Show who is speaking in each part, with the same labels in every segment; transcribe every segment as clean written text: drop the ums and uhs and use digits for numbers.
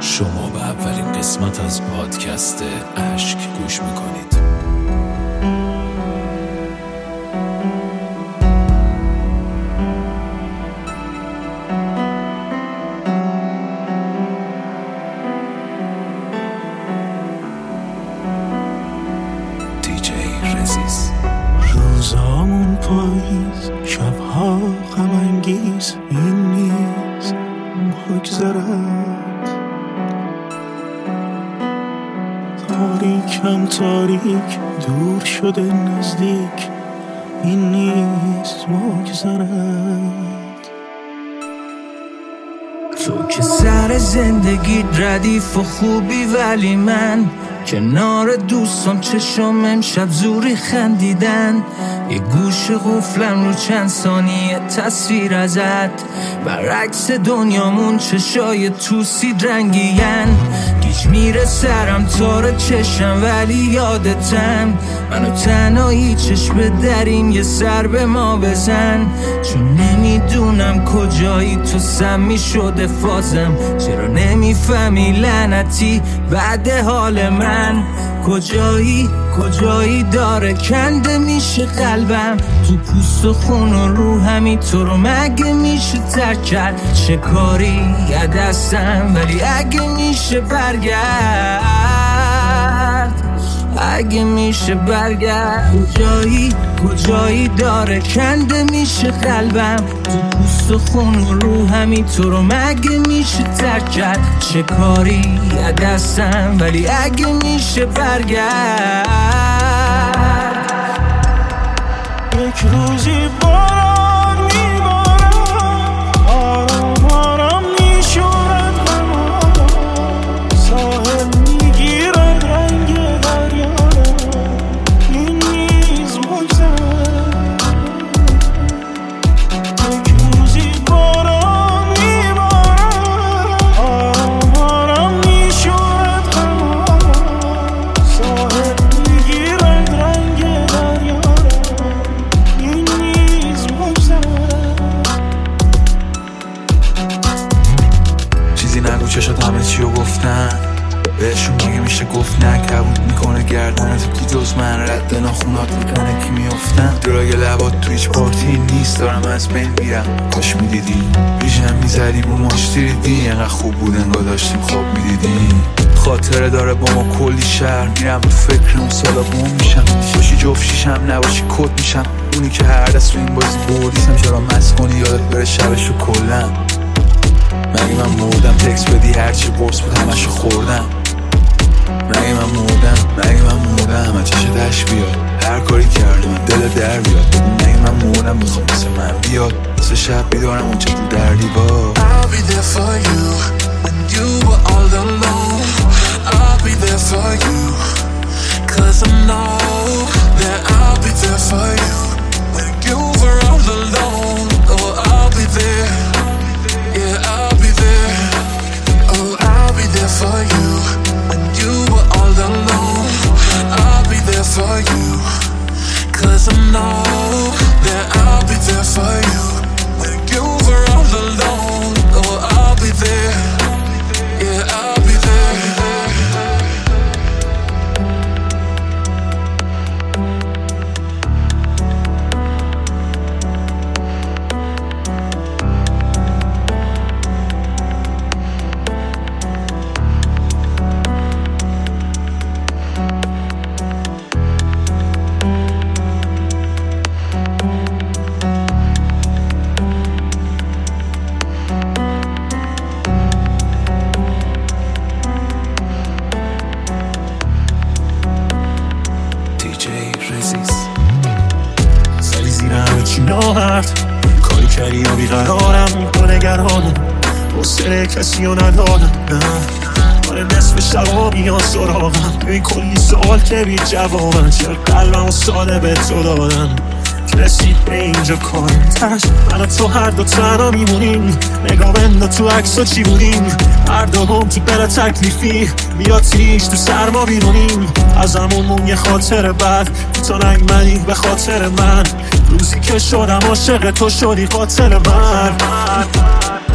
Speaker 1: شما به اولین قسمت از پادکست اشک گوش میکنید.
Speaker 2: روزامون پاییز، شبها غم انگیز، این نیست بگذرد. تاریکم تاریک، دور شده نزدیک، این نیست بگذرد.
Speaker 3: تو که سر زندگی ردیف و خوبی، ولی من کنار دوستم چشم امشب زوری خندیدن. یه گوش قفلم رو چند ثانیه تصویر ازت، برعکس دنیامون چشای توسید رنگین. گیج میره سرم تار چشم ولی یادتم، منو تنهایی چشم دریم یه سر به ما بزن. چون نمیدونم کجایی تو سمی شده فازم، چرا نمیفهمی لعنتی بعد حال من. کجایی داره کنده میشه قلبم، تو پوست و خون و روحمی تو رو مگه میشه ترک کرد. چه کاری یه دستم ولی اگه میشه برگرد، اگه میشه برگرد. کجایی داره کنده میشه قلبم، تو پوست و خون و روحمی تو رو مگه میشه ترک کرد. چه کاری یه دستم ولی اگه میشه برگرد.
Speaker 2: یک روزی باران میبارد، آرام آرام میشورد منو، ساحل میگیرد رنگ دریا، این نیز بگذرد. یک روزی باران میبارد، آرام آرام میشورد منو، ساحل میگیرد رنگ دریا، این نیز بگذرد.
Speaker 4: چیزی نگو چشات همه چیو گفتن، بهشون میگه میشه گفت نه، کبود میکنه گردنت کی جز من، رد ناخونات میکنه کی میافتن. درای لبات تو هیچ پارتی نیست، دارم از بین میرم. کاش میدیدی بیشم میزدیم و ماش دیدی، انقدر خوب بود انگار داشتیم خواب میدیدیم. خاطره داره با ما کلی شهر، میرم تو فکرم سالا بوم میشم. باشی جفت شیشم نباشی کد میشم، اونی که هر دست تو این بازی بردیسم. چرا مست کنی یادت بره شبشو کلن. مگه من مردم تکس بدی هرچی برس بود همشو خوردم. مگه من مردم همه چشه دشت بیاد، هر کاری کردم دل در بیاد. مگه من مردم بخوام مثل من بیاد، مثل شب بیدارم اونچه تو در دیوار.
Speaker 5: I'll be there for you when you were all alone. I'll be there for you, cause I know that I'll be there for you when you were all alone. Oh, I'll be there, yeah, I'll be there. Oh, I'll be there for you when you were all alone. I'll be there for you, cause I know that I'll be there for you when you were all alone. Oh, I'll be there, yeah, I'll be there.
Speaker 2: سری زیرم چی ناهرد، کاری کردی یا بیقرارم میکنه گرانم، حوصله کسی رو ندارم. نه آره نصف شبا میان سراغم، این کلی سوال که بی جوابم. چرا قلبم و ساده به تو دادم، رسید به اینجا کارم تش. من و تو هر دو تنها میمونیم، نگاه بندا تو عکسا چی بودیم. هر دوم تو بلا تکلیفی، بیا تیش تو سرما بیرونیم. از همون یه خاطر بد، تو نگمدی به خاطر من. روزی که شدم عاشق تو شدی قاتل من.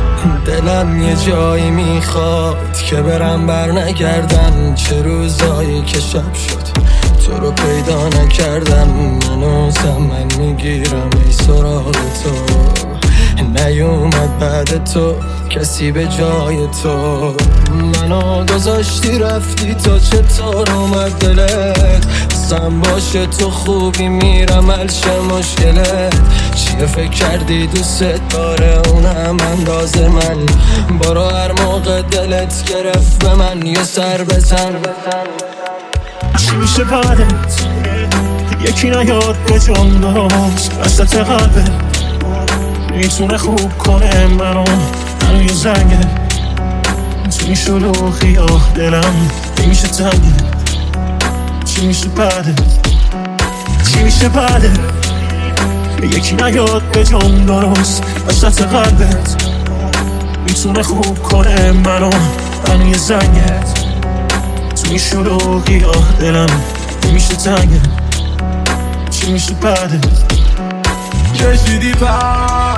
Speaker 3: دلم یه جایی میخواد که برم بر نگردم. چه روزایی که شب شد تو رو پیدا نکردم. منو زمن میگیرم ای سراغ تو. نیومد بعد تو کسی به جای تو. منو گذاشتی رفتی تا چطور اومد دلت. قسم باشه تو خوبی میرم الشه مشکلت. چیه فکر کردی دوست داره اونم انداز من. برو هر موقع دلت گرفت به من یه سر بزن.
Speaker 2: چی میشه بعدت یکی نیاد به جان درست وسط قلبت. میتونه خوب کنه منو یه زنگه. تو این شلوغی دلم نمیشه تنگه. چی میشه بعدت چی میشه بعدت یکی نیاد به جان درست وسط قلبت. میتونه خوب کنه منو یه زنگه. تو این شلوغی دلم نمیشه تنگه. چی میشه بعدت
Speaker 4: کشیدی پر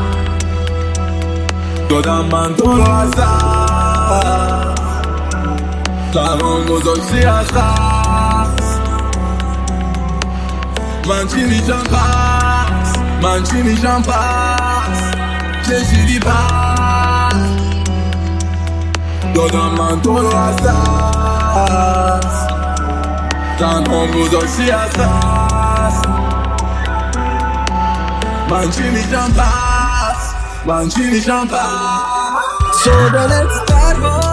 Speaker 4: دادم من تو رو از دست. تنها گذاشتی از دست. من چی میشم پس من چی میشم پس. کشیدی پر دادم من تو رو از دست. تنها گذاشتی از دست. من چی میشم پس من چی میشم پس.
Speaker 3: تو دلت پرواز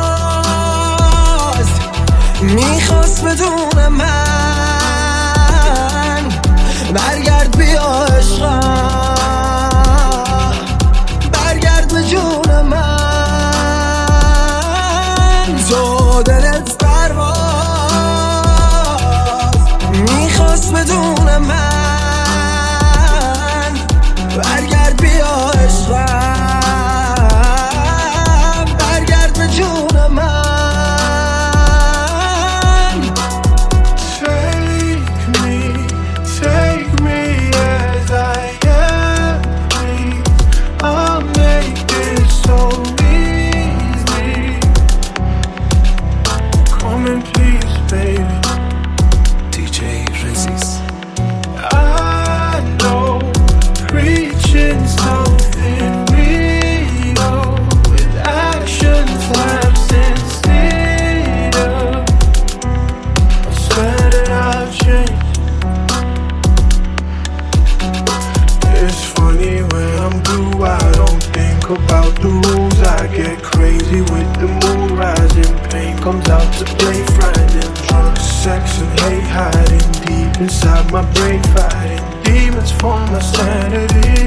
Speaker 3: میخواست بدون من. برگرد بیا عشقم برگرد به جون من. تو دلت پرواز میخواست بدون من. برگرد بیا عشقم برگرد به جون من.
Speaker 5: Take me as I am, please. I'll make it so easy. Come and please, baby.
Speaker 1: DJ Rezis.
Speaker 5: I know preaching something real with actions I'm sincere. I swear that I've changed. It's funny when I'm blue, I don't think about the rules. I get crazy with the moon rising. Pain comes out to play Friday. Drugs, sex and hate hiding deep inside my brain, fighting demons for my sanity.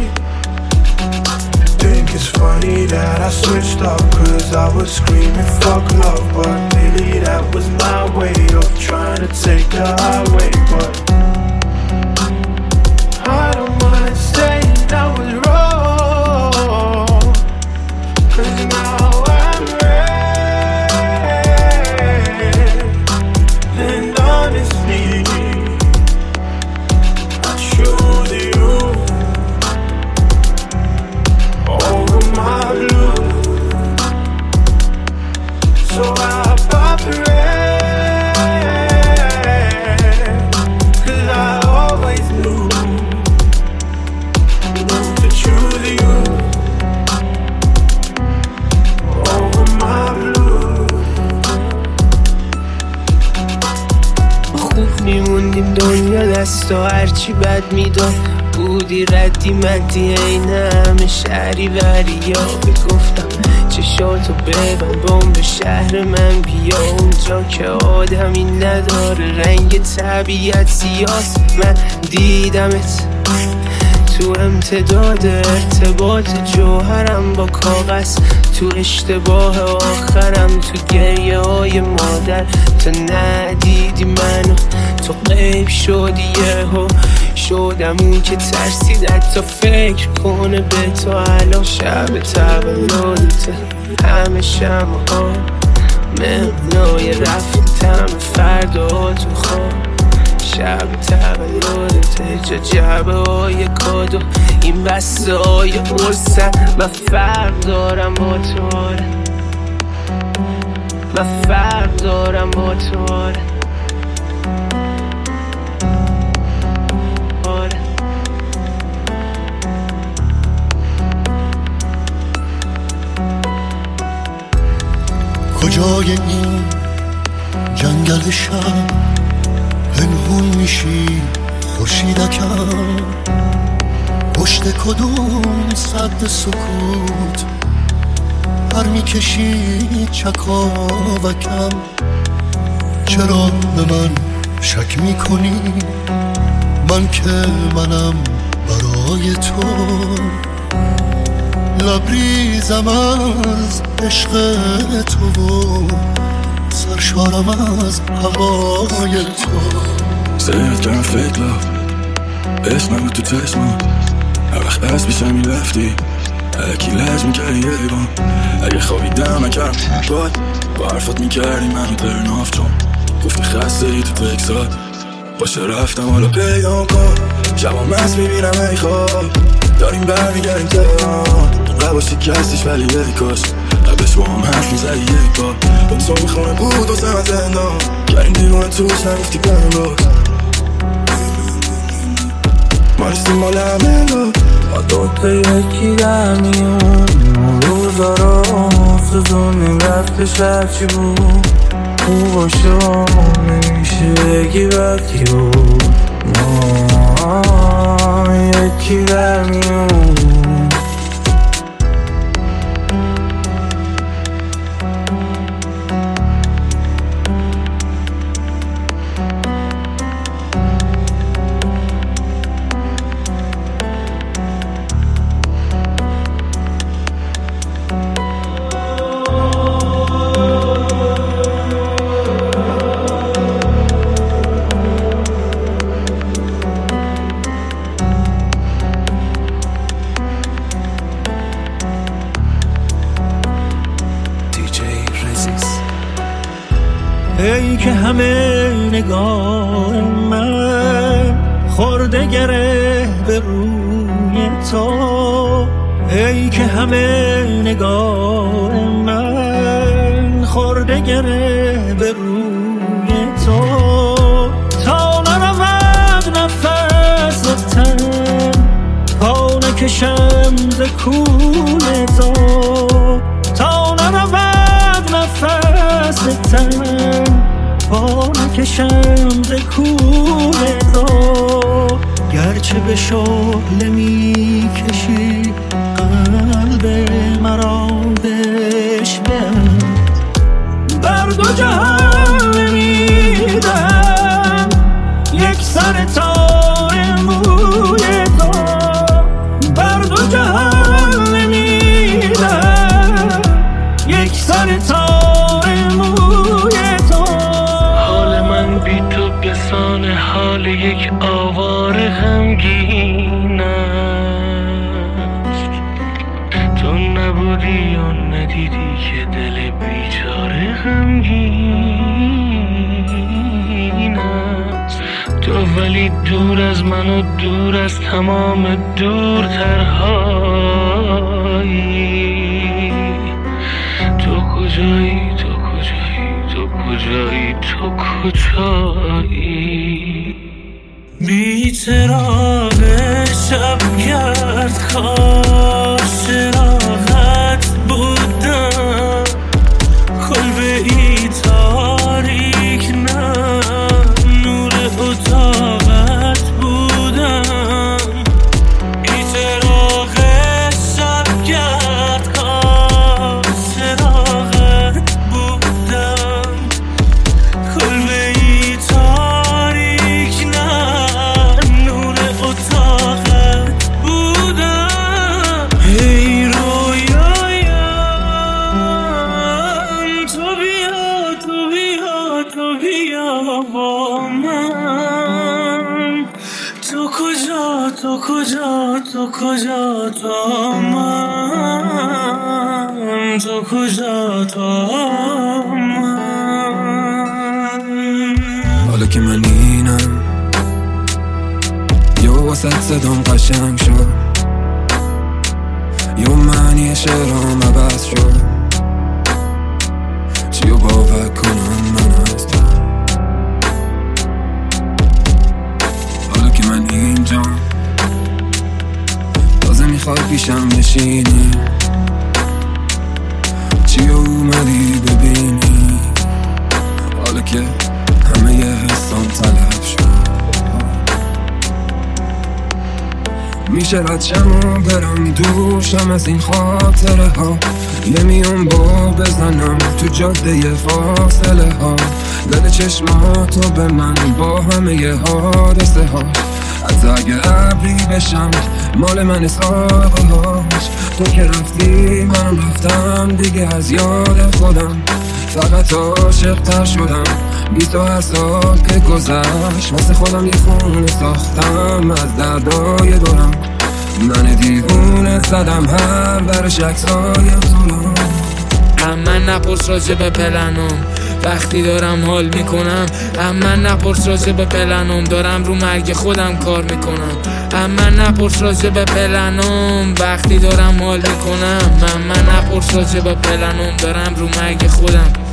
Speaker 5: Think it's funny that I switched up, cause I was screaming fuck love. But lately that was my way of trying to take the highway. But I don't mind saying I was wrong, cause now I'm ready. And honestly I choose you over my blue. So I pop the red, cause I always knew to choose you over my blue.
Speaker 6: خوب میموندیم دنیا دست و هرچی بد میداد. بودی ردی مدی این همه شهری وری یا بگفتم چشاتو ببن بام به شهر من بیا. اونجا که آدمی نداره رنگ طبیعت سیاست. من دیدمت تو امتداد ارتباط جوهرم با کاغذ. تو اشتباه آخرم تو گریه های مادر. تو ندیدی منو تو غیب شدی یهو. شدم اون که ترسید حتی فکر کنه به تو الان. شب تولدت همه شمع ها مهمنای رفتم فردا تو خواب. شب تولدت جا جعبه های کادو این بسته های قرصن من فرق دارم با تو آره من فرق دارم با تو آره
Speaker 2: کجای این جنگل شب پنهون میشی خورشیدکم پشت کدوم سد سکوت پر میکشی چکاوکم چرا به من شک میکنی من که منم برای تو لبریزم از عشق تو و سرشارم از هوای تو
Speaker 4: سریعت کردم فکر لب اسم نبود تو چشمات هر وقت از پیشم میرفتی الکی لج میکردی یه لیوان اگه خوابیدم نکردم با حرفات میکردی منو ترناف چون گفتی خسته ای تو تکسات باشه رفتم حالا پیدام کن شبا مست میبینم ای خواب داریم برمیگردیم تهران قباشی کسیش ولی یه کاش قبلش با هم حرف میزدی یک بار با تو میخونه بود و سمت زندان کردیم دیوانه توش نگفتی بهم باز ما نیستیم مال همه
Speaker 3: ما دوتا یکی در میون روزا را سزونیم رفتش هرچی بود خوب و شما نمیشه یکی وقتی بود ما یکی در میون
Speaker 2: ای که همه نگاه من خورده گره به روی تو ای که همه نگاه من خورده گره به روی تو تا نرود نفس و تن پا نکشم ز کول تو تا نرود نفس تن پا نکشم ز کول تو گرچه به شعله می کشی قلب مرا بشبه بر دو جهان نمیدم یک سر تار موی تو بر دو جهان نمیدم یک سر تار موی تو
Speaker 6: حال من بی تو بسان حال یک آواره غمگین است تو نبودی و ندیدی که دل بیچاره غمگین است تو ولی دور از من و دور از تمام دورترهایی تو کجایی تو کجایی تو کجایی تو کجایی
Speaker 2: بی چراغ شب گرد کاش چراغت بودم کلبه ای تاریک نه نور اتاقت بودم بی چراغ شب گرد کاش چراغت بودم کلبه ای تاریک نه نور اتاقت بودم ای رویایم تو بیا تو بیا تو بیا با من تو کجا تو کجا تو کجا تو من تو کجا تو من
Speaker 4: حالا که من اینم یه واسط صدام قشنگ شد
Speaker 7: یا معنی شعرام عوض شد چیو باور کنم من از تو حالا که من اینجا تازه میخوای پیشم بشینی چیو اومدی ببینی حالا که همه یه حسام تلف شد میشه ردشم و برم دوشم از این خاطره ها نمیام با بزنم تو جاده فاصله ها دل چشماتو به من با همه ی حادثه ها حتی اگه ابری بشم مال من ساقه هاش تو که رفتی منم رفتم دیگه از یاد خودم فقط عاشق تر شدم بی تو هر سال که گذشت واسه خودم یه خونه ساختم از دردای دورم من دیوونه زدم هر برش عکسای طولم
Speaker 3: من نپرس راجع به پلنم وقتی دارم حال میکنم من نپرس راجع به پلنم دارم رو مرگ خودم کار میکنم من نپرس راجع به پلنم وقتی دارم حال میکنم من نپرس راجع به پلنم دارم رو مرگ خودم